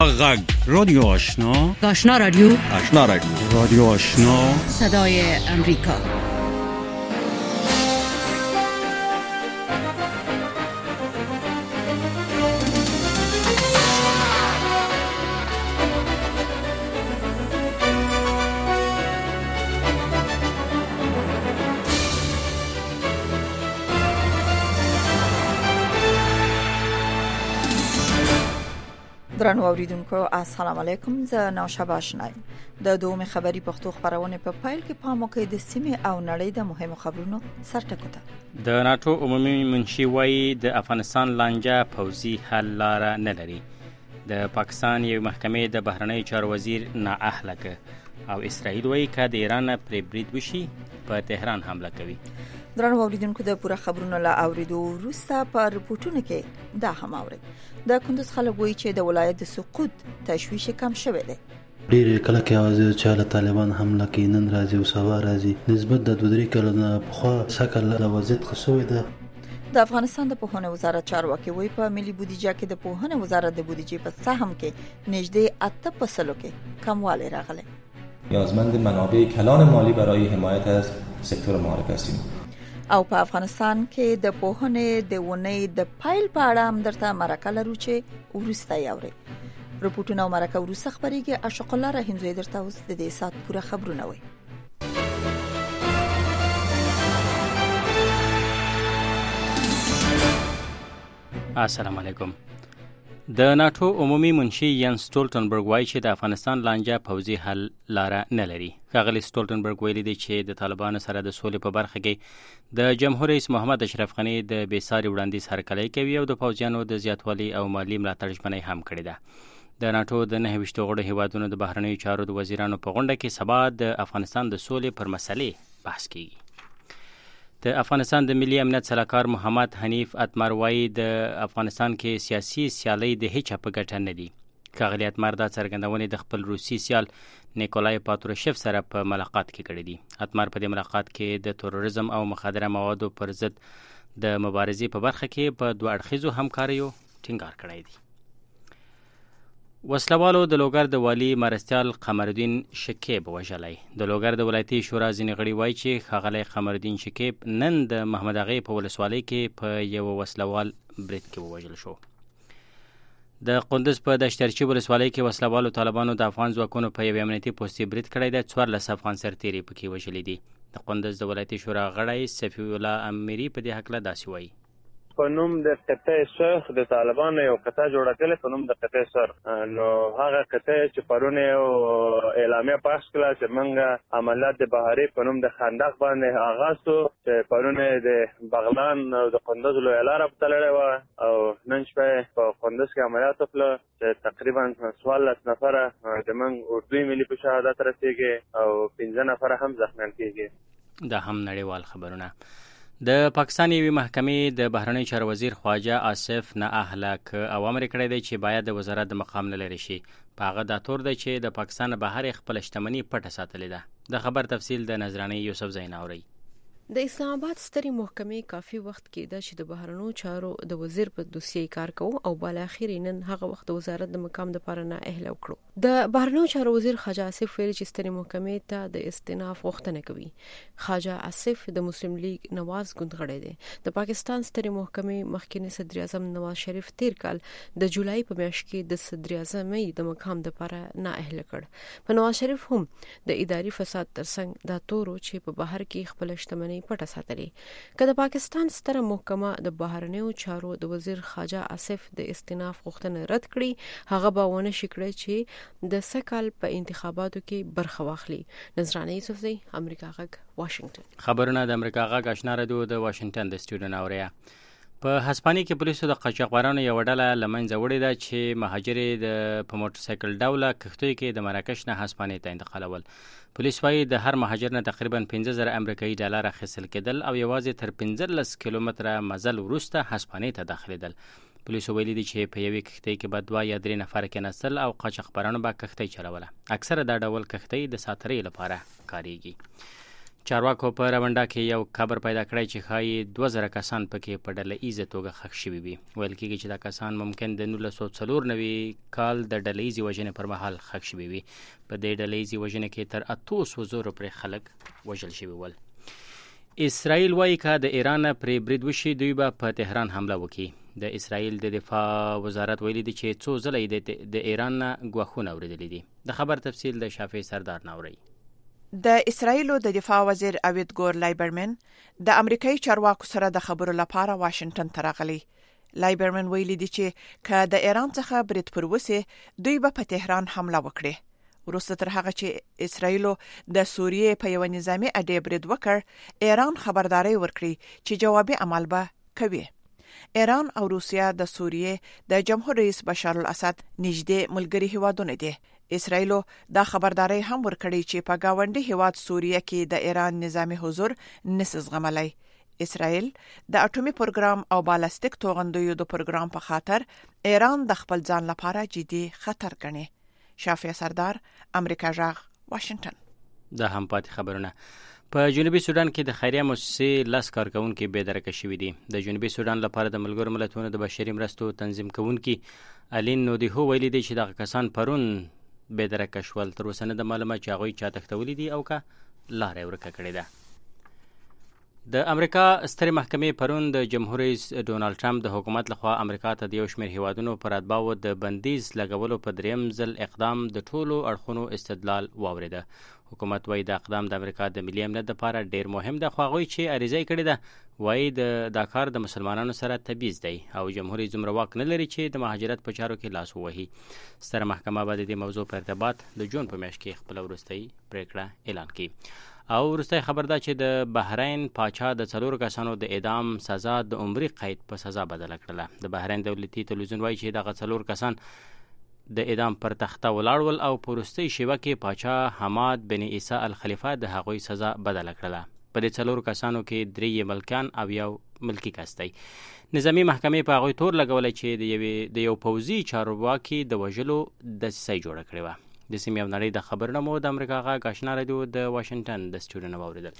غگ رادیو آشنا، آشنا رادیو، آشنا رادیو، رادیو آشنا، صدای امریکا. درنو اوریدونکو السلام علیکم. زه نوشابه آشنایم. د دومره خبری پښتو خبرونه په پایل کې پام وکړئ د سیمې او نړۍ د مهمو خبرونو سرټکو ته. د ناتو عمومي منشي وايي د افغانستان لانجه پوځي حل لاره نه لري. د پاکستان یو محکمې د بهرنی چارو وزیر نااهله او اسرائیل وايي که د ایران پرې برید وشي په تهران حمله کوي. درنو اوریدونکو د پوره خبرونو لا اوریدو وروسته په رپورټونو کې دا هم اوري. د کندوز خلک وایي چې د ولایت د سقوط تشویش کم شوی دی. ډېر کله کې اوازې چې له طالبان حمله کوي نن راځي او سبا راځي نسبت د 2-3 کلونو پخوا سکه له وضعیت خصوصي ده. د افغانستان د پوهنې وزارت چارواکي وایي په ملي بودیجه کې د پوهنې وزارت د بودیجې په سهم کې نږدې 8% کې کموالی راغلی. نیازمند منابع کلان مالی برای حمایت از سکتور معارف هستیم. او په افغانستان کې د پوهنې د ونې د پایل په اړه هم درته مرکه لرو چې ورسته یاوري. رپورټونه او مرکه ورسته خبريږي. اشق الله رحیم زوی درته اوس د دې سات پوره خبرونه وي. السلام علیکم. د ناتو عمومي منشي ین سټولټنبرګ وایي چې د افغانستان لانجه پوځي حل لاره نه لري. ښاغلي سټولټنبرګ ویلي دی چې د طالبانو سره د سولې په برخه کې د جمهور رئیس محمد اشرف غني د بېساري وړاندیز هرکلی کوي او د پوځیانو د زیاتوالي او مالی ملاتړ ژمنه هم کړې ده. د ناتو د 29 غړو هیوادونو د بهرنیو چارو د وزیرانو په غونډه کې سبا د افغانستان د سولې پر مسلې بحث کیږي. د افغانستان د ملي امنیت سلاکار محمد حنیف اتمر وایي د افغانستان کې سیاسي سیالۍ د هیچا په ګټه نه دي. ښاغلي اتمر دا څرګندونې د خپل روسي سیال نیکولای پاتروشیف سره په ملاقات کې کړې دي. اتمر په دې ملاقات کې د تروریزم او مخدره موادو پر ضد د مبارزې په برخه کې په دوه اړخیزو همکاریو ټینګار کړی دی. وسلوالو د لوګر د والي مرستیال قمرالدین شکیب وژلی. د لوګر د ولایتي شورا ځینې غړي وایي چې ښاغلی قمرالدین شکیب نن د محمد اغې په ولسوالۍ کې په یو وسلوال برید کې ووژل شو. د قندوز په دشترچي ولسوالۍ کې وسلوالو طالبانو د افغان ځواکونو په یو امنیتي پوستې برید کړی دی. 14 افغان سرتیري پکې وژلي دي. د قندوز د ولایتي شورا غړی صفی الله امیری په دې هکله داسې وایي. په نوم د قطع شیخ د طالبانو یو قطع جوړه کړې په نوم د قطع سر، نو هغه قطع چې پرونه یو اعلامیه پاس کړه چې موږ عملیات د بهاري په نوم د خندق باندې آغاز کړو چې پرونه د بغلان او د قندوز لویه لاره په تړلې وه او نن شپه په قندوز کې عملیات وکړه چې تقریبا 14 نفره د موږ اردوی ملي په شهادت رسېږي او 15 نفره هم زخمیان کېږي. دا هم نړیوال خبرونه. د پاکستان یوې محکمې د بهرنی چارو وزیر خواجه آصف نااهله او امر کړی دی چې باید د وزارت د مقام نه لرې شي. په هغه دا تور دی چې د پاکستان بهر خپل شتمني پټه ساتلې ده. د خبر تفصیل د نظرانه یوسف زین اوري. د اسلام آباد سترې محکمې کافي وخت کېده چې د بهرنیو چارو د وزیر په دوسیې کار کوي او بل اخر نن هغه وخت د وزارت د مقام لپاره نه اهله وکړو. د بهرنیو چارو وزیر خواجه آصف ویل چې سترې محکمې ته د استئناف غوښتنه کوي. خواجه آصف د مسلم لیگ نواز ګوند غړی دی. د پاکستان سترې محکمې مخکنی صدر اعظم نواز شریف تیر کال د جولای په میاشت کې د صدر اعظم د مقام لپاره نه اهله کړ. په نواز شریف هم د اداري فساد ترڅنګ دا تورو چې په بهر کې خپل شتمنۍ پټه ساتلې. که د پاکستان ستره محکمه د بهرنیو چارو د وزیر خواجه آصف د استئناف غوښتنه رد کړي هغه به ونه شي کړی چې د سکهال په انتخاباتو کې برخه واخلي. نظرانه یوسف زی امریکا غږ واشنگټن. خبرونه د امریکا غږ آشنا رادیو د واشنگټن د سټوډیو نه اوریا. په هسپانیا کې پولیسو د قاچاقبرانو یو ډله لمنځه وړې ده چې مهاجرې د په موټر سایکل ډوله کښتیو کې د مراکش نه هسپانیا ته انتقالول. پولیس وايي د هر مهاجر نه تقریبا 15,000 امریکایي ډالر اخیستل کېدل او یوازې تر 15 کیلومتره مزل وروسته هسپانیا ته داخلېدل. پولیسو ویلي دي چې په یوې کښتۍ کې به 2 یا 3 نفر کېناستل او قاچاقبرانو به کښتۍ چلوله. اکثره دا ډول کښتۍ د ساترۍ لپاره کارېږي. چارواکو په رونډا کې یو خبر پیدا کړی چې ښایي 2000 کسان پکې په ډله ایزه توګه ښخ شوي وي. ویل کېږي چې دا کسان ممکن د 1994 کال د ډله ایزې وژنې پر مهال ښخ شوي وي. په دې ډله ایزې وژنې کې تر 800 پورې خلک وژل شوي ول. اسرائیل وایي که د ایران پرې برید وشي دوی به په تهران حمله وکړي. د اسرائیل د دفاع وزارت ویلي دی چې څو ځله د ایران نه ګواښونه اورېدلي دي. د خبر تفصیل د شافعي سردار ناوري. د اسرائیلو د دفاع وزیر اوید ګور لایبرمن د امریکایي چارواکو سره د خبرو لپاره واشنگټن ته راغلی. لایبرمن ویلي دی چې که د ایران څخه برید پر وسه دوی به په تهران حمله وکړي. وروسته تر هغه چې اسرائیلو د سوریې په یو نظامی اډې برید وکړ، ایران خبرداري ورکړي چې جوابي عمل به کوي. ایران او روسیا د سوریې د جمهور رئیس بشار الاسد نږدې ملګري هیوادونه دي. اسرائیلو دا خبرداري هم ورکړي چې په گاونډي هیواد سوریه کې د ایران نظامی حضور نس زغملای. اسرائیل د اټومي پروګرام او بالستیک توغندیو د پروګرام په خاطر ایران د خپل ځان لپاره جدي خطر ګڼي. شافعي سردار، امریکا جاغ، واشنگټن. دا هم پاتې خبرونه. په جنوبي سودان کې د خیریه مؤسسې 10 کارکونکي بېدرکه شوي دي. د جنوبي سودان لپاره د ملګرو ملتونو د بشري مرستو تنظیم کوونکي الین نودیهو ویلي دی چې دغه کسان پرون بېدرکه شول. تر اوسه نه د معلومه چې هغوی چا تښتولي دي او که لاره ورکه کړې ده. د امریکا سترې محکمې پرون د جمهور رئیس ډونالد ټرمپ د حکومت لخوا امریکا ته د یو شمېر هیوادونو پر اتباعو د بندیز لګولو په دریم ځل اقدام د ټولو اړخونو استدلال واورېده. حکومت وایي د اقدام د امریکا د ملي امنیت لپاره ډیر مهم ده، خو هغوی چې عریضه یې کړې ده وایي دا کار د مسلمانانو سره تبعیض دی او جمهور رئیس دومره واک نه لري چې د مهاجرت په چارو کې لاس ووهي. ستره محکمه به د دې موضوع په ارتباط د جون په میاشت کې خپله وروستۍ پریکړه اعلان کړي. او وروستی خبر ده چې د بحرین پاچا د 4 کسانو د اعدام سزا د عمري قید په سزا بدله کړله. د بحرین دولتي تلویزیون وایي چې دغه 4 کسان د اعدام پر تخته ولاړ ول او په وروستۍ شیبه کې پاچا حماد بن عیسی الخلیفه د هغوی سزا بدله کړله. په دې 4 کسانو کې 3 ملکان او یو ملکی کس دی. نظامی محکمې په هغوی تور لګولی چې د یو پوځي چارواکي د وژلو دسیسه جوړه کړې وه. د سیمې او نړۍ د خبرونه مو د امریکا غږ آشنا راډیو د واشنگټن د سټوډیو نه واورېدل.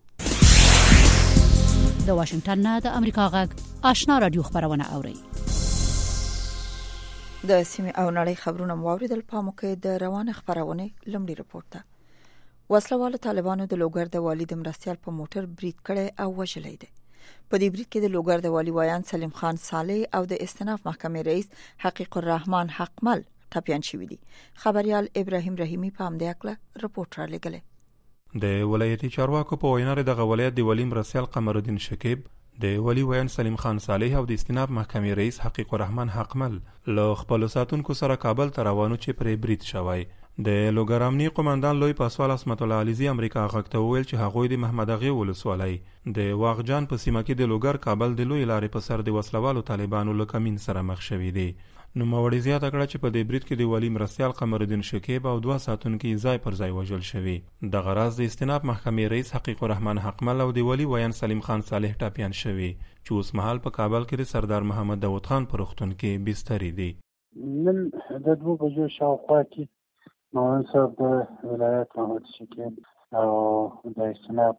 د واشنگټن نه د امریکا غږ آشنا راډیو خبرونه اورئ. د سیمې او نړۍ خبرونه مو واورېدل. په موکه د روانه خبرونه لمړي رپورټ ده. وسلوال طالبانو د لوګر د والي د مرستيال په موټر برید کړي او وژلې ده. په دې برید کې د لوګر د والي وایان سلیم خان صالح او د استناف محکمې رئیس حقیق الرحمن حقمل ټپيان شوي دي. خبريال ابراهيم رحیمي په همدې اړه رپورټ را لګلې. د ولایتي چارواکو په وینا د ولایت د ولی مرستيال قمر الدین شکیب، د ولی ویان سلیم خان صالح او د استناف محکمې رئیس حقیق الرحمن حقمل له خپل ساتونکو سره کابل ته روانو چې پرې برید شوی. د لوګر امنیه قومندان لوی پاسوال اسمت الله علیزی امریکا غږ ته وویل چې هغوی د محمد اغه ولسوالۍ د واغجان په سیمه کې د لوګر کابل د لوی لارې په سر د وسلوالو طالبانو له کمین سره مخ شوي دي. نو موري زیاته کړه چې په دې برید کې د ولی مرستيال قمر الدین شکیب او 2 ساتونکي ځای پر ځای وژل شوي. د غراض د استناف محکمې رئیس حقیق الرحمن حقمل او د ولی ویان سلیم خان صالح ټپيان شوي چې اوس مهال په کابل کې د سردار محمد داود خان په روغتون کې بستري دي. نن د 2 بجو شاوخوا کې نوان صاحب د ولایت محمد شکیب او د استناف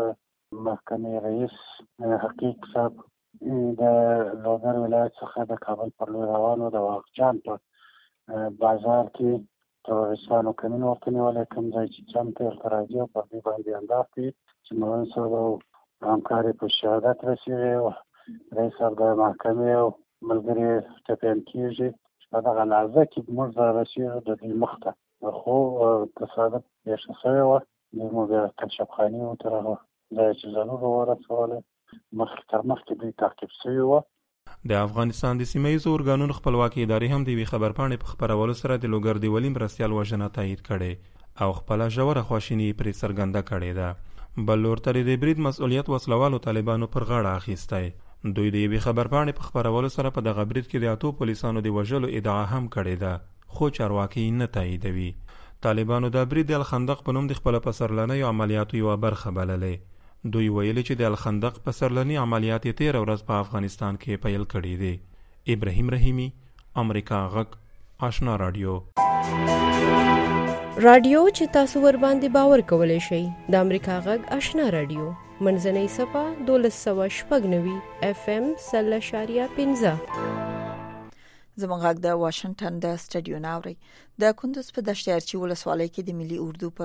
محکمې رئیس حقیق صاحب د لوګر ولایت څخه د کابل پر لور روانو د واغجان په بازار کې ترورستانو کمین ورته نیولې، کوم ځای چې جام ته راځي او په دې باندې انداز کوي چې نوان صاحب او همکاري په شهادت رسېږي او رئیس صاحب د محکمې او ملګري ټپيان کېږي. په دغه لحظه کې موږ رسېږو د دې مخته، خو تصادف پیښه شوې وه. موږ بیا کشفخانې ته راغلو، ځای چې ضرور ورسولې مخکې دوی تعقیب شوي وه. د افغانستان د سیمه ییزو ارګانونو خپلواکي ادارې هم د یوې خبرپاڼې په خپرولو سره د لوګر د ولي مرستيال وژنه تایید کړې او خپله ژوره خواشیني پرې څرګنده کړې ده. بل لور ته د برید مسؤلیت وسلوالو طالبانو پر غاړه اخیستی. دوی د یوې خبرپاڼې په خپرولو سره په دغه برید کې د 8 پولیسانو د وژلو ادعا هم کړې ده، خو چارواکي نه تاییدوي. طالبانو د برید د الخندق په نوم د خپل پسرلنیو عملیاتو یو برخه بللې. دوی ویلي چې د الخندق پسرلنی عملیات 13 ورځ په افغانستان کې پیل کړي دي. ابراهيم رحیمي، امریکا غږ آشنا رادیو. رادیو چې تاسو ور باندې باور کولای شئ د امریکا غږ آشنا رادیو منځنۍ صفه 1290 FM 0.15 زموږ غږ د واشنگټن د سټډیو ناوړي د کندوز په دشتیارچی ولسوالۍ کې د ملي اردو پر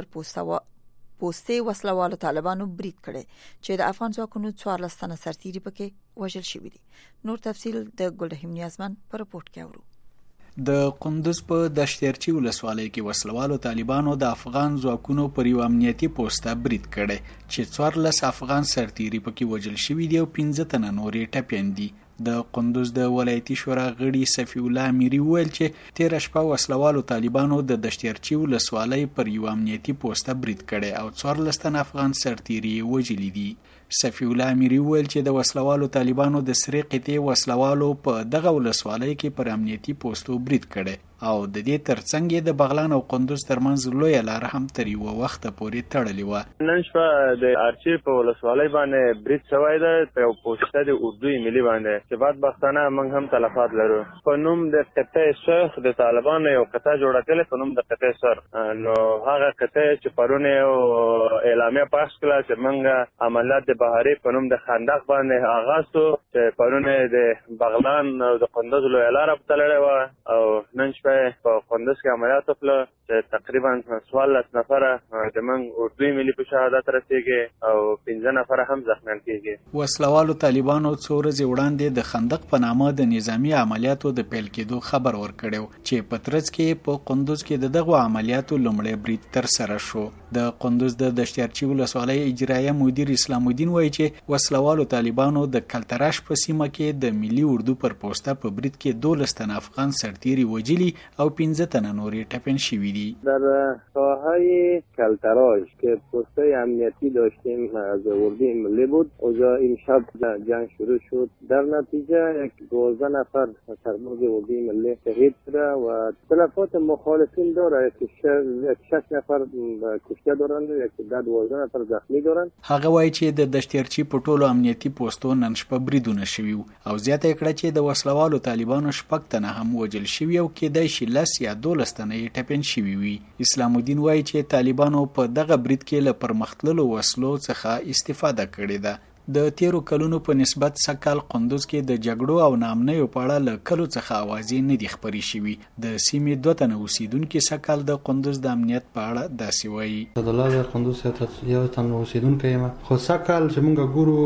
پوسټي وسلوالو طالبانو برید کړي چې د افغان ځواکونو 14 تنه سرتیري پکې وژل شوي دي. نور تفصیل د ګلرحیم نیازمن په رپورت کې اورو. د کندوز په دشتیارچی ولسوالۍ کې وسلوالو طالبانو د افغان ځواکونو پر یو امنیتي پوسټه برید کړي چې 14 افغان سرتیري پکې وژل شوي دي او 15 تنه نورې ټپیان دي. د کندوز د ولایتي شورا غړي صفی الله امیری ویل چې 13 شپه وسلوالو طالبانو د دشتیارچی ولسوالۍ پر یو امنیتي پوسټه برید کړي او 14 تنه افغان سرتیري وژلي دي. صفی الله امیری ویل چې د وسلوالو طالبانو د سری قطعې وسلوالو په دغه ولسوالۍ کې پر امنیتي پوسټو برید کړي او د دې ترڅنګ د بغلان او کندوز ترمنځ لوی لار هم تر یو وخت پورې تړلې و. نن شپه د ارچیف په ولسوالۍ باندې برید شوی دی په یو پوسټه د اردو ملي باندې چې بدبختانه موږ هم تلفات لرو. په نوم د قطعې شیخ د طالبانو یو قطعه جوړه کړې په نوم د قطعې سر، نو هغه قطعه چې پرونه یو اعلامیه پاس کړه چې موږ عملیات د بهاري په نوم د خندق باندې آغاز شو چې پرونه د بغلان او د کندوز لوی لار په تلړې و او نن په کندوز کې عملیات وکړه چې تقریبا 14 نفره د من اردوی ملي په شهادت رسیږي او 15 نفره هم زخمیان کیږي. وسلوالو طالبانو څو ورځې وړاندې د خندق په نامه د نظامی عملیاتو د پیل کېدو خبر ورکړو چې په ترڅ کې په کندوز کې دغه عملیاتو لومړی برید تر سره شو. د کندوز د دشتیارچی ولسوالۍ اجرایه مدیر اسلام الدین وایي چې وسلوالو طالبانو د کلتراش په سیمه کې د ملي اردو پر پوسټه په برید کې 12 تن افغان سرتیري وژلي او 15 تن نورې ټپیان شوي دي. در ساحه کلتراش که پوسته امنیتی داشتیم از اردوی ملی بود اونجا امشب جنگ شروع شد. در نتیجه 12 نفر سرباز اردوی ملی شهید شده و تلفات مخالفین داره که 6 نفر کشته دارند و 12 نفر زخمی دارند. هغه وایي چې د دشتیارچی په ټولو امنیتي پوسټو نن شپه بریدونه شوي او زیاته کړه چې د وسلوالو طالبانو 6 تنه هم وژل شوي او کېدای شي 10 یا 12 تنه یې ټپیان شوي وي. اسلام الدین وایي چې طالبانو په دغه برید کې له پرمختللو وسلو څخه استفاده کړې ده. د تیرو کلونو په نسبت سکهال قندوز کې د جګړو او نامنیو په اړه له کلو څخه اوازې نه دي خپرې شوي. د سیمې 2 تنه اوسیدونکو سکهال د قندوز د امنیت په اړه داسې وایي. د لاره قندوز یو تن اوسیدونکو یم خو سکهال چې موږ ګورو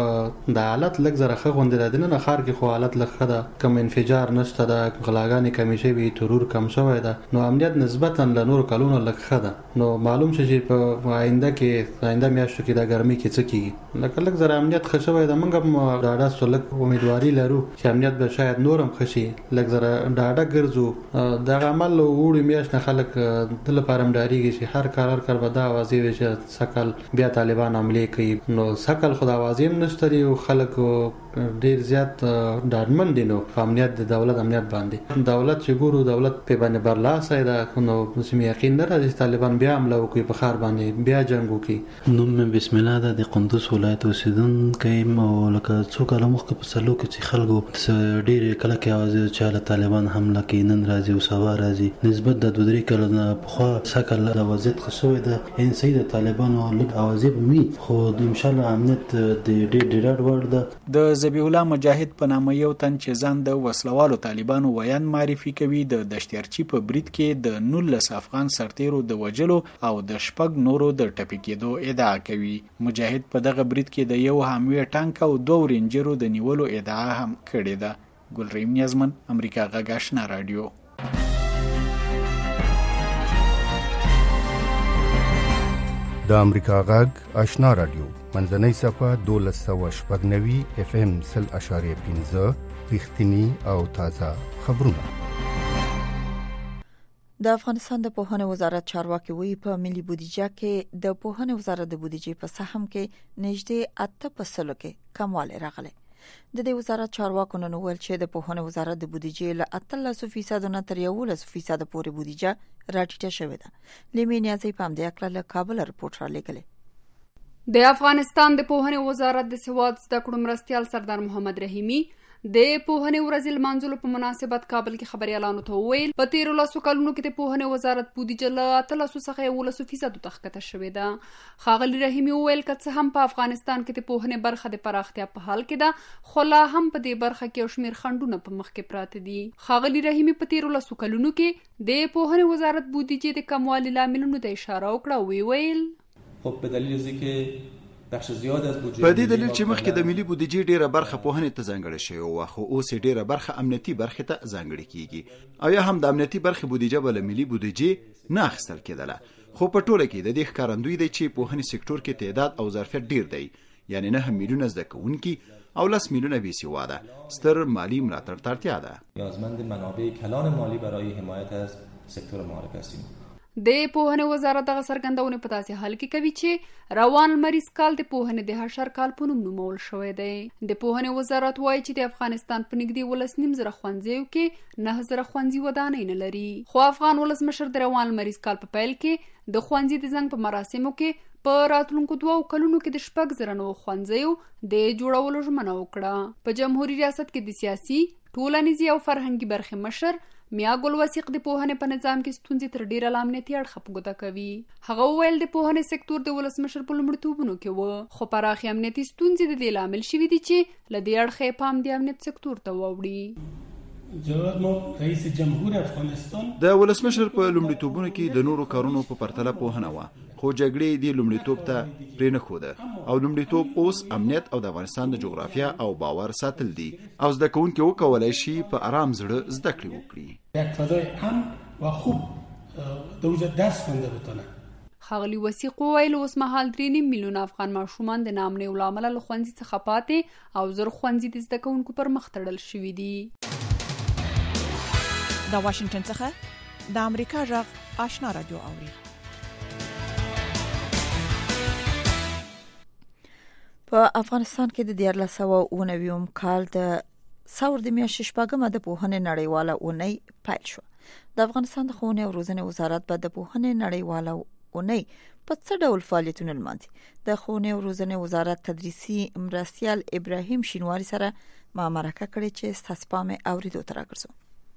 د حالت لږ زره ښه غوندې ده نه خار کې خو حالت لږ ښه ده کم انفجار نشته ده غلاګانې کمې شوي ترور کم شوی ده نو امنیت نسبتا له نورو کلونو لږ ښه ده. نو معلوم شي چې په آینده میاشتو کې د ګرمۍ کې څه کېږي لکه لږ امنیت ښه شوی ده. موږ هم ډاډه سو لږ امیدواري لرو چې امنیت به شاید نور هم ښه شي لږ زره ډاډه ګرځو. دغه عمل وړي میاشت نه خلک د لپاره هم ډارېږي چې هر کار به دا اوازې وي چې سکهال بیا طالبان حملې کوي. نو سکهال خو د اوازې هم نشته او خلک ډیر زیات ډاډمن دي. نو امنیت د دولت امنیت باندې دولت چې ګورو دولت په باندې برلاسه ده نو مسلم یقین نه راځي طالبان بیا حمله وکړي په ښار باندې بیا جنگ وکړي. نو بسم الله د قندوز ولایت اوسیدونکو او لکه څو کاله مخکې په سلو کې چې خلکو ډیر کله کې اوازې چې طالبان حمله کوي نن راځي او سبا راځي نسبت د 2-3 کاله نه پخوا سکهال د وضعیت ښه شوی ده ان سید طالبانو لږ اوازې وي خو ان شاء الله امنیت د ډیر وړ ده. د ذبیح الله مجاهد په نامه یو تن چې ځان د وسلوالو طالبانو ویان معرفي کوي د دشتیارچی په برید کې د 19 افغان سرتیرو د وژلو او د 6 نورو د ټپي کېدو ادعا کوي. مجاهد په دغه برید کې د یو حاموي ټانک او 2 رینجرو د نیولو ادعا هم کړې ده. ګلرحیم نیازمن امریکا غږ آشنا رادیو. د امریکا غږ آشنا رادیو منځنۍ صفه 1290 FM 0.15 رښتینی او تازه خبرونه. د افغانستان د پوهنې وزارت چارواکي وی په ملي بودیجه کې د پوهنې وزارت د بودیجې په سهم کې نږدې 8% کې کموالی راغلی. د دې وزارت چارواکو نن ویل چې د پوهنې وزارت د بودیجې له 13% نه تر 11% پورې بودیجه راټیټه شوې ده. لیمې نیازي په همدې اړه له کابل رپورټ را لېږلی. د افغانستان د پوهنې وزارت د سواد زده کړو مرستیال سردار محمد رحیمی د پوهنې ورځ لمانځلو په مناسبت کابل کې خبريالانو ته وویل په 13 کلونو کې د پوهنې وزارت بودیجه له 13 څخه 11% تخکته شوې ده. ښاغلي رحیمي وویل که څه هم په افغانستان کې د پوهنې برخه د پراختیا په حال کې ده خو لا هم په دې برخه کې شمیر خندونه په مخ کې پراته دي. ښاغلي رحیمي په 13 کلونو کې د پوهنې وزارت بودیجه د کموالي لاملونو ته اشاره وکړه. ویل خب به دلیل ذکر بخش زیاد از بودجه په دې دلیل چې مخکې د ملي بودیجې ډیره برخه پوهنې ته ځانګړې شوې وه خو اوس ډیره برخه امنیتي برخه ته ځانګړې کیږي او یا هم د امنیتي برخه بودیجه بل ملي بودیجې نه اخیستل کېدله. خو په ټوله کې د دې ښکارندوی دی چې پوهنې سکتور کې تعداد او ظرفیت ډیر دی، یعنی 9 میلیونه زده کوونکي او 10 میلیونه بیسواده ستر مالی ملاتړ ته اړتیا ده. نیازمند منابع کلان مالی برای حمایت از سکتور معارف هستیم. د پوهنې وزارت دغه څرګندونه په داسې حال کې کوي چې روان لمریز کال د پوهنې د حشر کال په نوم نومول شوی دی. د پوهنې وزارت وایي چې د افغانستان په نږدې 19,000 ښوونځیو کې 9,000 ښوونځي ودانۍ نه لري. خو افغان ولسمشر د روان لمریز کال په پیل کې د ښوونځي د زنګ په مراسمو کې په راتلونکو 2 کلونو کې د 6,000 نوو ښوونځیو د جوړولو ژمنه وکړه. په جمهوریت ریاست کې د سیاسي، ټولنیزي او فرهنګي برخې مشر میا ګل وثیق د پوهنې په نظام کې ستونزې تر ډیره له امنیتي اړخه په ګوته کوي. هغه وویل د پوهنې سکتور د ولسمشر په لومړیتوبونو کې و خو پراخې امنیتي ستونزې د دې لامل شوي دي چې له دې اړخه پام د امنیت سکتور ته واوړي. جناب رئیس جمهور افغانستان د ولسمشر په لومړیتوبونو کې د نورو کارونو په پرتله پوهنه و خو جګړې د لومړیتوب ته پرې نه خوده او لومړیتوب اوس امنیت او د افغانستان د جغرافیا او باور ساتل دي او زده کوونکي وکولای شي په آرام زړه زده کړې وکړي. یک فضای امن و خوب در وجود درس خونده بتونه. ښاغلي وثیق وویل اوس مهال 3.5 میلیونه افغان ماشومان د ناامنۍ له امله له ښوونځي څخه پاتې او زر ښوونځي د زده کوونکو پر مخ تړل شوي دي. د واشنگټن څخه د امریکا غږ آشنا رادیو اوري. په افغانستان کې د 1499 کال د ثور د میاشتې شپږمه د پوهنې نړیواله اونۍ پیل شو. د افغانستان د ښوونې او روزنې وزارت به د پوهنې نړیواله اونۍ په څه ډول فعالیتونه لمانځي. د ښوونې او روزنې وزارت تدریسي مرستیال ابراهیم شینواری سره ما مرکه کړې چې ستاسو پام اوریدو تر راګرځو.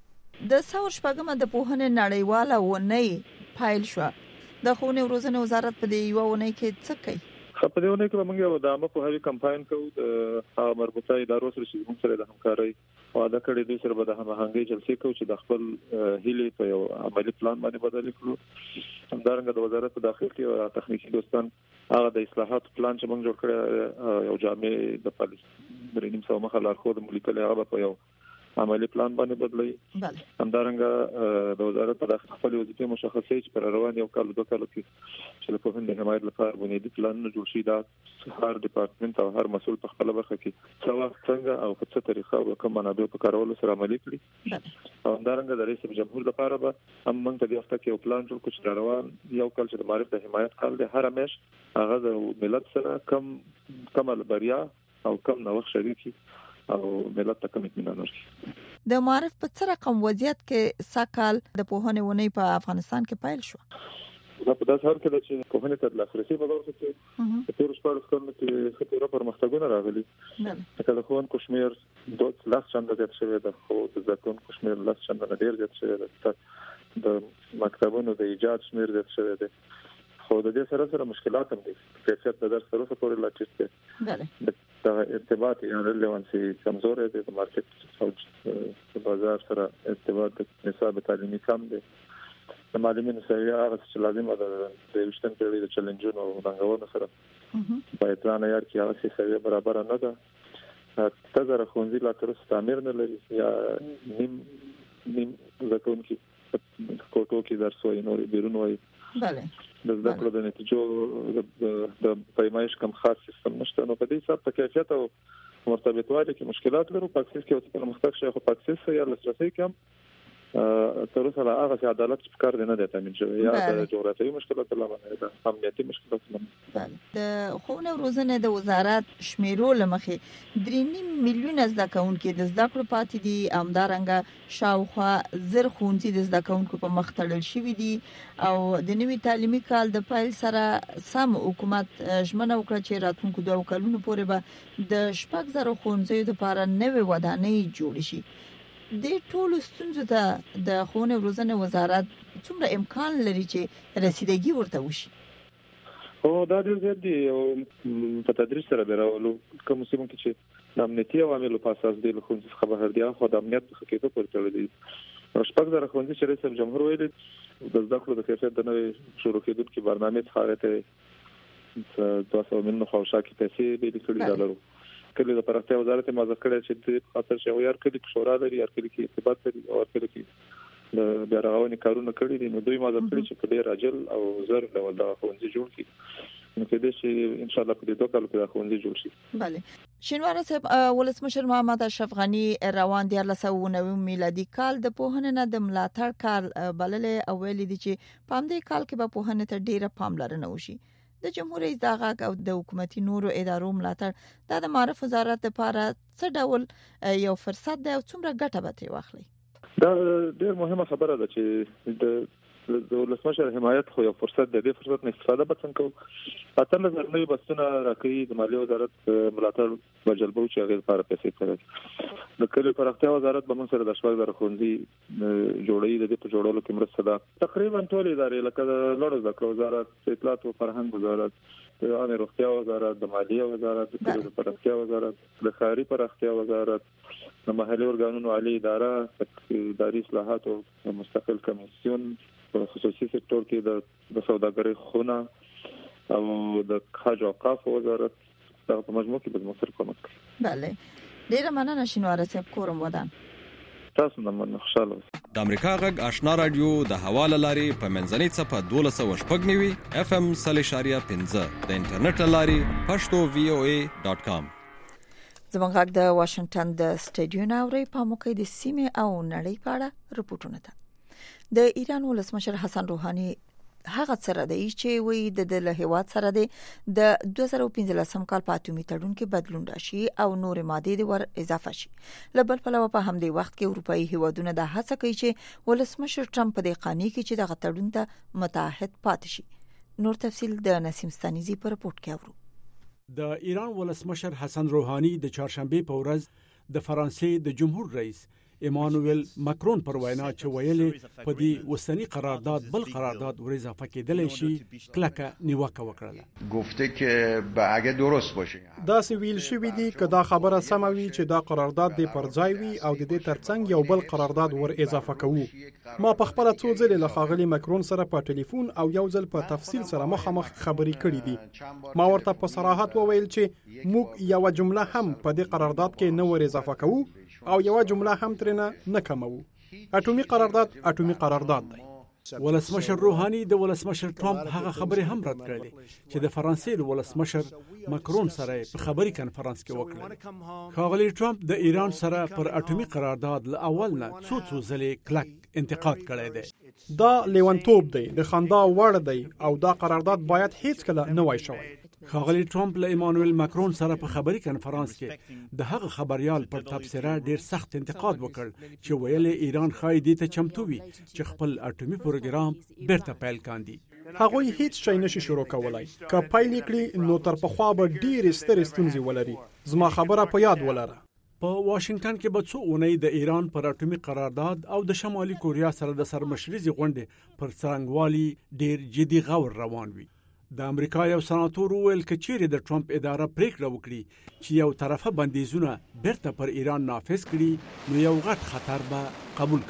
د ثور شپږمه د پوهنې نړیواله اونۍ پیل شو. د ښوونې او روزنې وزارت په دې یو اونۍ کې څه کوي؟ په دې ونه کې موږ یو د عامه پوهاوي کمپاین کوو د مربوطه ادارو سره چې موږ سره د همکارۍ وعده کړې دوی سره به د هماهنګۍ جلسې کوو چې د خپل هیلې په یو عملی پلان باندې بدل کړو. همدارنګه د وزارت په داخل کې او تخنیکی دوستان هغه د اصلاحات پلان چې موږ جوړ کړی یو جامع د پالیسي درېنیم سو مخه لارښود ملیکل هغه په یو عملی پلان باندې بدلوي. همدارنګه د وزارت په داخل خپل وظیفې مشخصې چې پر روان یو کال 2 کال کې چې له پوهنې د حمایت لپاره بنیادی پلانونه جوړ شي. دا هر ډپارټمنټ او هر مسؤل په خپل برخه کې څه وخت څنګه او په څه طریقه او کوم منابع په کارولو سره عملي کړي. او همدارنګه د رئیس جمهور لپاره به هم موږ په دې هفته کې یو پلان جوړ کړو چې روان یو کال چې د معرف د حمایت کال د هر میاشت هغه د ملت سره کم بریا او کم نوښت شریکي او ملت ته کوم اطمینان ورکړي. د معرف په څه رقم وضعیت کې ساکال د پوهنې ونې په افغانستان کې پیل شو. دا په داسې حال کې چې پوهنې ته لاسرسي په برخه کې په تیر شپږ کلونو کې خطر پرمختګونه راغلي. لکه د ښوونکو شمېر 2 چنده زیات شوی دی خو د زده کوونکو شمېر 10 چنده ډیر زیات شوی دی. د مکتبونو د ایجاد شمېر زیات شوی دی خو د دې سره مشکلات هم دي. کیفیت د درس سره پورې لا چیرته د ارتباط یا ریلیوانسي کمزور دی. د مارکیټ او بازار سره ارتباط د نصاب تعلیمي کم دی. د معلمینو سویه هغه چې لازمه ده د 20م پیړۍ د چیلنجونو او ننګونو سره په اتران یار کې هغه سویه برابر نه ده. تزر ښوونځي لا تر اوسه تعمیر نه لري یا نیم زکونکي کوټو کې درس وایي نور بیرون وایي. د زده کړو د نتیجو د پیمایش کم خاص سیستم نشته. نو په دې حساب په کیفیت او مرتبطوالي کې مشکلات لرو. پاکستان کې اوس په مختلف شي خو پاکستان یا لاسرسي کم تر اوسه لا هغه عدالت په کار نه دی تامین شوی یا د جغرافیایي مشکلاتو لامل د امنیتي مشکلاتو لامل. د ښوونې او روزنې د وزارت شمیرو لمخې 3.5 میلیونه زده کوونکي د زده کړو پاتې دي، همدارنګه شاوخوا 1000 ښوونځي د زده کوونکو په مخ تړل شوي دي او د نوي تعلیمي کال د پیل سره سم حکومت ژمنه وکړه چې راتلونکو 2 کلونو پورې به د 6000 ښوونځیو لپاره نوې ودانۍ جوړ شي. د ټولو ستونزو ته د ښوونې او روزنې وزارت څومره امکان لري چې رسیدګي ورته وشي؟ دا ډېر زیات دي او په تدریج سره به راولو. کوم څه ممکن چې د امنیتي عواملو په اساس د ښوونځي څخه بهر دي خو د امنیت څخه کېدو پورې تړلي دي. شپږ زره ښوونځي چې رئیس جمهور ویلي د زده کړو د کیفیت د نوې شروع کېدونکي برنامې څخه هغه ته 200 میلیون خواوشا کې پیسې به لیکلي دلارو. کله د پراختیا وزارت مازه کړی چې د خاطر شوی هر کلی شورا لري، هر کلی کې ارتباط لري او هر کلی کې د بیا راغونې کارونه کړی دي. نو دوی مازه کړی چې په ډیر عاجل او زر ډول دا ښوونځي جوړ کړي. نو کېدای شي ان شاء الله په دې 2 کالو کې دا ښوونځي جوړ شي. بله شینواره صاحب، ولسمشر محمد اشرف غنی روان 1990 میلادي کال د پوهنې نه د ملاتړ کال بللې او ویلي دي چې په همدې کال کې به پوهنې ته ډیره پاملرنه وشي. د جمهور رئیس د غاګ او د حکومتي نورو ادارو ملاتړ د معرف وزارت لپاره څه ډول یو فرصت دی او څومره ګټه به ترې واخلي؟ دا ډېر مهمه خبره ده چې د ولسمشر حمایت خو یو فرصت دی. د فرصت نه استفاده به څنګه کوو؟ اتل نظرنوي بسونه راکړي د مالیې وزارت ملاتړ بجلبو چې هغه لپاره پیسې کړي. د کلی پراختیا وزارت به موږ سره د 6000 ښوونځي جوړوي. د دې په جوړولو کې مرسته ده. تقریبا ټول ادارې لکه د لوړو زده کړو وزارت، اطلاعات او فرهنګ وزارت، د عامه روغتیا وزارت، د مالیې وزارت، د کلی پراختیا وزارت، د ښاري پراختیا وزارت، د محلي ارګانونو عالی اداره، اداري اصلاحات او مستقل کمیسیون، په خصوصي سکتور کې د سوداګرۍ خونه او د خارج او اوقاف وزارت دا په مجموع کې به موږ سره کومک کوي. بله ډیره مننه شینواره صاحب، کورم ودان. تاسو نه مننه، خوشاله اوسئ. د امریکا غږ آشنا رادیو د حواله لاري په منځنۍ صفه 1290 FM 3.15 د انټرنیټ لاري pashto.voa.com. زموږ غږ د واشنگټن د سټډیو ناوړي په موقع د سیمه او نړۍ په اړه رپورټونه ده. د ایران ولسمشر حسن روحاني هغه سره دی چې وی د له هیواد سره د 2015 کال په اتمی تړون کې بدلون راشي او نور ماده ور اضافه شي. لبل په لور په همدې وخت کې اروپאי هیوادونه د هڅه کوي چې ولسمشر ټرمپ په دې قانون کې چې د تړون ته متحد پاتې شي. نور تفصيل د نسیم ستانیزي په رپورت کې اورو. د ایران ولسمشر حسن روحاني د چهارشنبه په ورځ د فرانسې د جمهور رئیس ایمانوئل ماکرون پر وینا چې ویلي په دې وسنی قرارداد بل قرارداد ور اضافه کېدلی شي کلکه نیوکه وکړه. گفته که به اگه درست باشه دا سویل شوی دی که دا خبره سم وي چې دا قرارداد د پر ځای وي او د دې ترڅنګ یو بل قرارداد ور اضافه کوو. ما په خپل څو ځله له خاغلی ماکرون سره په ټلیفون او یو ځل په تفصیل سره مخامخ خبرې کړې دي. ما ورته په صراحت وویل چې موږ یو جمله هم په دې قرارداد کې نه ور اضافه کوو او یو جمله هم ترنه نه کمو. اټومي قرارداد اټومي قرارداد دی. ولسمشر روحاني د ولسمشر ټرمپ هغه خبره هم رد کړې چې د فرانسې ولسمشر ماکرون سره په خبري کانفرنس کې وکړه. خاغلی ټرمپ د ایران سره پر اټومي قرارداد ل اول نه څو ځلې کلک انتقاد کړی دی. دا لیونتوب دی، د خندا وړ دی او دا قرارداد باید هیڅ کله نه وای شوی. خاغلی ټرمپ له ایمانوئل ماکرون سره په خبري کانفرنس کې د هغه خبريال پر تبصره ډیر سخت انتقاد وکړ چې ویل ایران خای دي ته چمتو وي چې خپل اټومي پروګرام بیرته پیل کاندي. هغه هیڅ شي نشي شروع کولای. که پیل کړي نو تر پخوا به ډیر ستر ستونزې ولري. زما خبره په یاد ولره. په واشنگټن کې به څو اونۍ د ایران پر اټومي قرارداد او د شمالي کوریا سره د سرمشريزي غونډې پر څرنګوالي ډیر جدي غور روان وي. د امریکا یو سناتور ویل کچېره د ټرمپ اداره پریکړه وکړي چې یو طرفه بندیزونه بیرته پر ایران نافذ کړي نو یو غټ خطر به قبول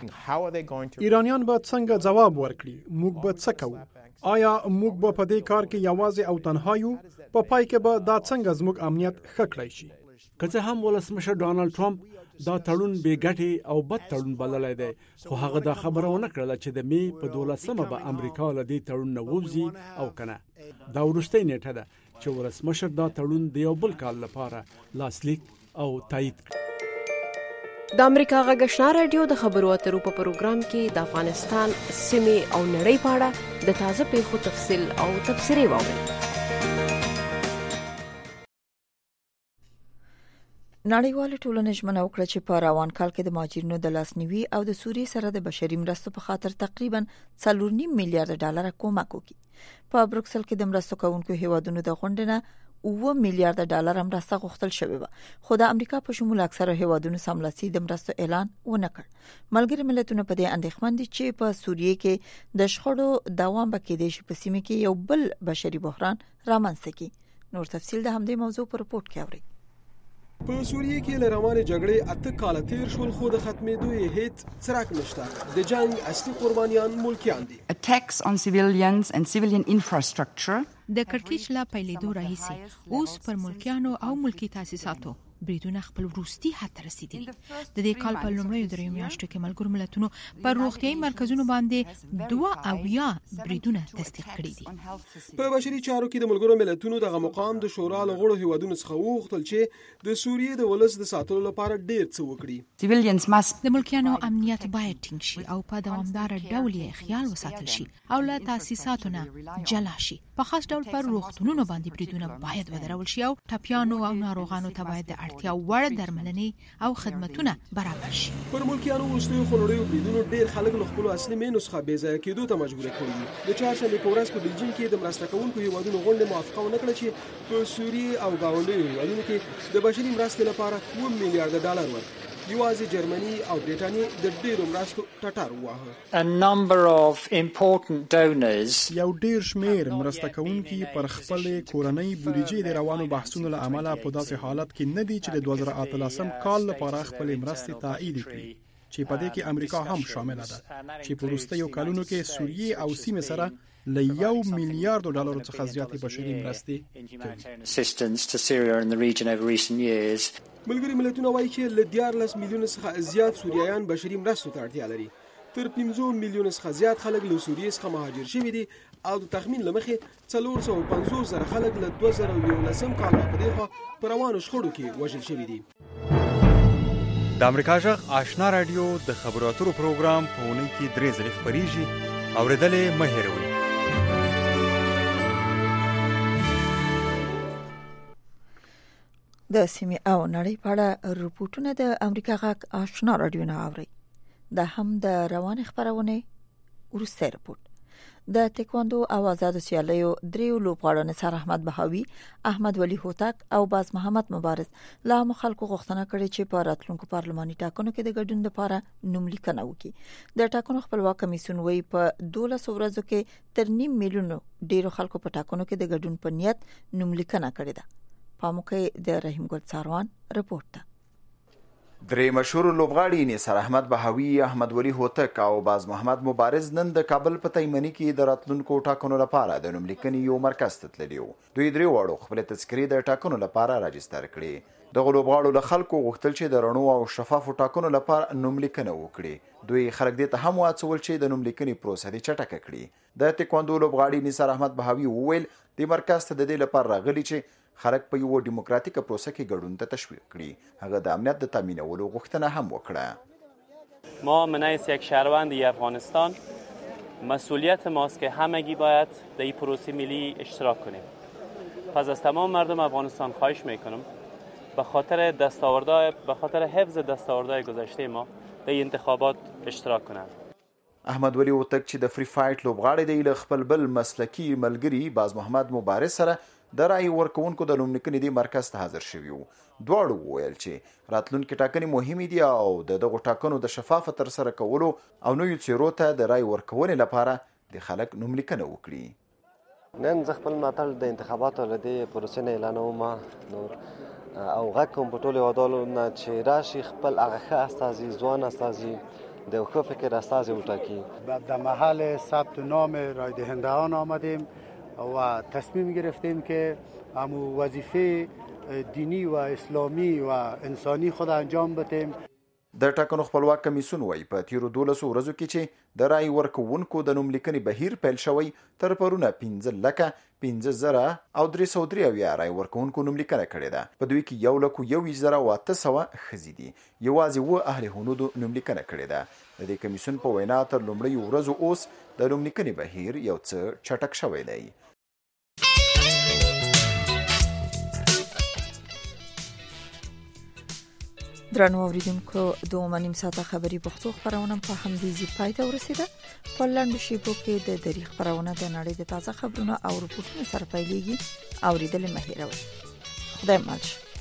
کاندي. ایرانیان به څنګه جواب ورکړي؟ موږ به څه کوو؟ آیا موږ به په دې کار کې یوازې او تنها یو؟ په پای کې به دا څنګه زموږ امنیت ښه کړی شي؟ که څه هم ولسمشر ډانلډ ټرمپ دا تړون بې ګټې او بد تړون بللی دی، خو هغه دا خبره ونه کړله چې د می په 12مه به امریکا له دې تړون نه ووځي او کنه. دا وروستۍ نیټه ده چې ولسمشر دا تړون د یو بل کال لپاره لاسلیک او تایید کړ. د امریکا غږ آشنا رادیو د خبرو اترو په پروګرام کې د افغانستان سیمې او نړۍ په اړه د تازه پیښو تفصیل او تبصرې واورئ. نړیواله ټولنه ژمنه وکړه چې په روان کال کې د مهاجرینو د لاسنیوي او د سوریې سره د بشري مرستو په خاطر تقریبا 4.5 میلیارډ ډالر کومک وکړي. په بروکسل کې د مرستو کوونکو هیوادونو د غونډې نه 9 میلیارډ ډالر مرسته غوښتل شوې و، خو د امریکا په شمول اکثره هیوادونو سملاسي د مرستو اعلان ونه کړ. ملګری ملتونه په دې اندېښمن دي چې په سوریې کې د شخړو دوام به کېدای شي په سیمه کې یو بل بشري بحران رامنځته کړي. نور تفصیل د همدې موضوع پر رپورت کې اورئ. په سوریې کې له روانې جګړې 8 کال تیر شول، خو د ختمېدو یې هیڅ څرک نشته. د جنگ اصلي قربانیان ملکیان دي. Attacks on civilians and civilian infrastructure د کړکېچ لا پیلېدو راهیسې اوس پر ملکیانو او ملکی تاسیساتو بریدونه خپل وروستي حد ته رسیدلي. د دې کال په لومړیو دریو میاشتو کې ملګرو ملتونو پر روغتیايي مرکزونو باندې 2 بریدونه تصدیق کړي دي. په بشري چارو کې د ملګرو ملتونو دغه مقام د شورا له غړو هیوادونو څخه وغوښتل چې د سوریې د ولس د ساتلو لپاره ډېر څه وکړي. د ملکیانو امنیت باید ټینګ شي او په دوامدار ډول یې خیال وساتل شي او له تاسیساتو نه جلا شي. په خاص ډول پر روغتونونو باندې بریدونه باید ودرول شي او ټپیانو او ناروغانو ته باید اړتیا وړ درملنې او خدماتونه برابر شي. پر ملکیانو وروستیو خونړیو بریدونو ډېر خلک له خپلو اصلي مینو څخه بې ځایه کېدو ته مجبور کړي دي. د چهارشنبې په ورځ په بلجیم کې د مرسته کوونکو هیوادونو غونډې موافقه ونه کړه چې په سوریې او ګاونډیو هیوادونو کې د بشري مرستې لپاره 2 میلیارډ ډالر ورکړي. یوازې جرمني او برېټانیا د ډېرو مرستو ټټر وواهه. یو ډېر شمېر مرسته کوونکي پر خپل کورنۍ بودیجې د روانو بحثونو له امله په داسې حالت کې نه دي چې د 2018 کال لپاره خپل مرستې تایید کړي، چې په دې کې امریکا هم شامله ده، چې په وروستیو کلونو کې سوریې او سیمې سره له 1 میلیارډ ډالر څخه زیاتې بشري مرستې کوي. ملګري ملتونه وایي چې له 14 میلیون څخه زیات سوریایان بشري مرستو ته اړتیا لري. تر 15 میلیون څخه زیات خلک له سوریې څخه مهاجر شوي دي او د تخمین له مخې 450,000 خلک له 2011 کال په دې خوا په روانو شخړو کې وژل شوي دي. د امریکا غږ آشنا رادیو د خبرو اترو پروګرام په اونۍ کې 3 ځلې خپرېږي. اورېدلې مه هېروئ. د سیمې او نړۍ په اړه رپورټونه د امریکا غږ آشنا رادیو نه اوري. دا هم د روان خبرونه ورسته رپورټ. د تکواندو او آزاد سیالیو دریو لوبغاړو نثار احمد بهاوی، احمد ولی هوتک او باز محمد مبارز لا مخالکو غوښتنه کړې چې په راتلونکو پارلماني ټاکنو کې د ګډون لپاره نوملیکنه وکړي. د ټاکنو خپلواک کمیسیون وایي په 12 ورځو کې تر 9 میلیون ډیرو خلکو په ټاکنو کې د ګډون په نیت نوملیکنه کړې ده. پاموکه د رحیم ګل څاروان رپورټ ده. درې مشهور لوبغاړي نثار احمد بهاوی، احمد ولی هوتک او باز محمد مبارز نن د کابل په تیمنی کې د راتلونکو ټاکنو لپاره د نوملیکنې یو مرکز ته تللي وو. دوی درې واړو خپل تذکرې د ټاکنو لپاره راجستر کړې. دغه لوبغاړو له خلکو غوښتل چې د رڼو او شفافو ټاکنو لپاره نوملیکنه وکړي. دوی خلک دې ته هم وهڅول چې د نوملیکنې پروسه دې چټکه کړي. د تکواندو لوبغاړي نثار احمد بهاوی وویل د مرکز ته د دې لپاره راغلي چې خلک په یو دیموکراتیک پروسه کې ګډون ته تشویق کړي. هغه د امنیت د تامینولو غوښتنه هم وکړه. ما من حیث یک شهروند افغانستان مسئولیت ماست که همگی باید در این پروسه ملی اشتراک کنیم. پس از تمام مردم افغانستان خواهش میکنم به خاطر حفظ دستاوردهای گذشته ما در این انتخابات اشتراک کنند. احمد ولی هوتک چې د فری فایټ لوبغاړی دی له خپل بل مسلکی ملګری باز محمد مبارز سره د رای ورکوونکو د نوملیکنې د مرکز ته حاضر شوي وو. دواړو وویل چې راتلونکي ټاکنې مهمې دي او دغو ټاکنو د شفافه ترسره کولو او نویو څیرو ته د رای ورکونې لپاره د خلک نوملیکنه وکړي. نن زه خپل ملاتړ د انتخاباتو له دې پروسې نه اعلانوم او غږ کوم په ټولو هیوادوالو نه چې راشي خپل هغه ښه استازي، ځوان استازي، د ښه فکر استازي وټاکي. در محل ثبت نام رای دهندگان آمدیم و تصمیم گرفتیم که همو وظیفه دینی و اسلامی و انسانی خود انجام بدیم. د ټاکنو خپلواک کمیسیون وایي په تیرو 12 ورځو کې چې د رای ورکوونکو د نوملیکنې بهیر پیل شوی تر پرونه 15,000 او 303 رای ورکوونکو نوملیکنه کړې ده. په دوی کې 1,08,800 ښځې دي. یوازې 7 اهل هنود نوملیکنه کړې ده. د دې کمیسیون په وینا تر لومړۍ ورځو اوس د نوملیکنې بهیر یو څه چټک شوی دی. درنو اوریدونکو دوه نیم ساعته خبری پښتو خبرونه په همدې ځای پای ته ورسیده. په لاندې شیبو کې د دری خبرونه د نړۍ د تازه خبرونو او رپورټونو سره پیلېږي. اوریدل مه هېروئ. خدای مل شه.